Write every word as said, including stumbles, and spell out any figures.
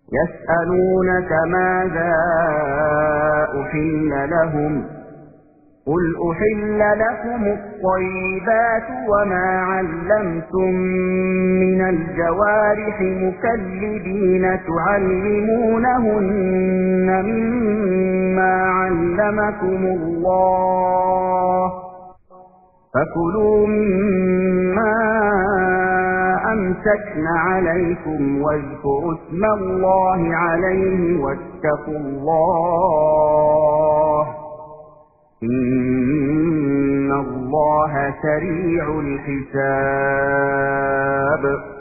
يسألونك ماذا أحل لهم قل أحل لكم الطيبات وما علمتم من الجوارح مكلبين تعلمونهن مما علمكم الله فكلوا مما أمسكن عليكم واذكروا اسم الله عليه واتقوا الله إن الله سريع الحساب